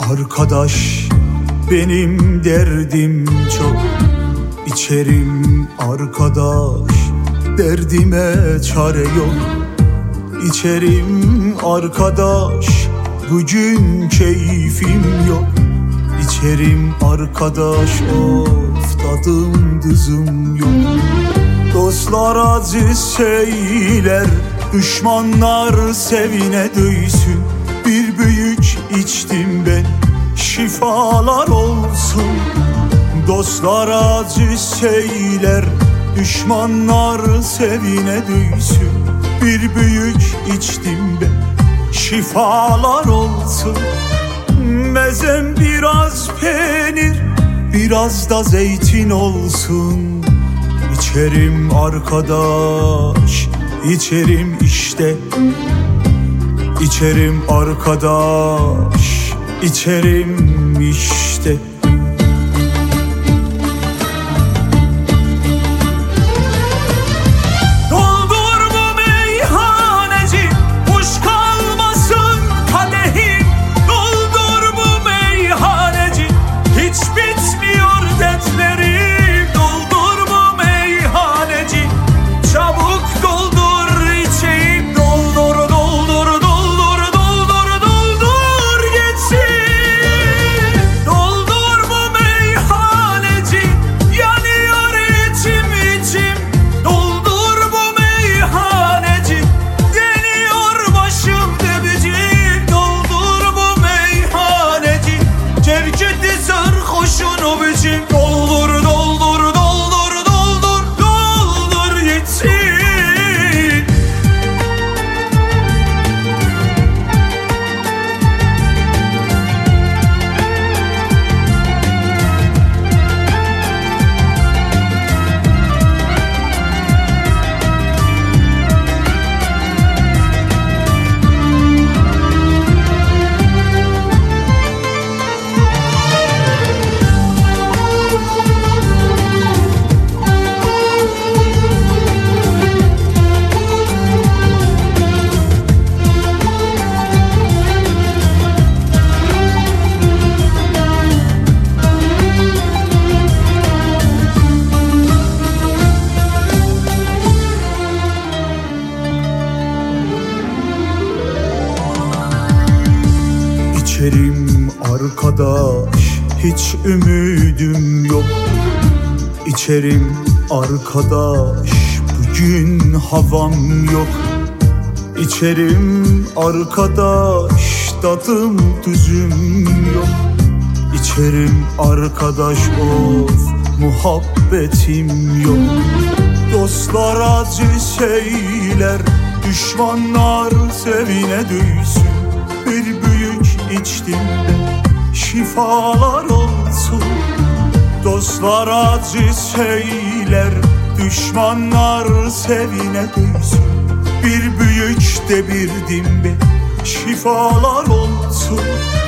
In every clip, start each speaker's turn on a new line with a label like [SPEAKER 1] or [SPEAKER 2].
[SPEAKER 1] Arkadaş, benim derdim çok. İçerim arkadaş, derdime çare yok. İçerim arkadaş, bugün keyfim yok. İçerim arkadaş, of tadım tuzum yok. Dostlar acı şeyler, düşmanlar sevine döysün. Bir büyük içtim ben, şifalar olsun. Dostlar acı şeyler, düşmanlar sevine döysün. Bir büyük içtim ben, şifalar olsun. Mezem biraz peynir, biraz da zeytin olsun. İçerim arkadaş, içerim işte. İçerim arkadaş, içerim işte. İçerim arkadaş, hiç ümidim yok. İçerim arkadaş, bugün havam yok. İçerim arkadaş, tadım tuzum yok. İçerim arkadaş, of muhabbetim yok. Dostlar acı şeyler, düşmanlar sevine döysün. Bir büyük içtim de şifalar olsun. Dostlar acı şeyler, düşmanlar sevine döysün. Bir büyük de bir dimbe şifalar olsun.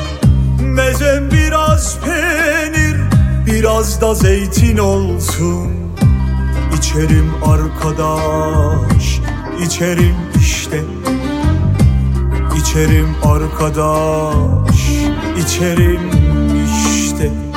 [SPEAKER 1] Mezem biraz peynir, biraz da zeytin olsun. İçerim arkadaş, içerim işte. İçerim arkadaş, içerim işte.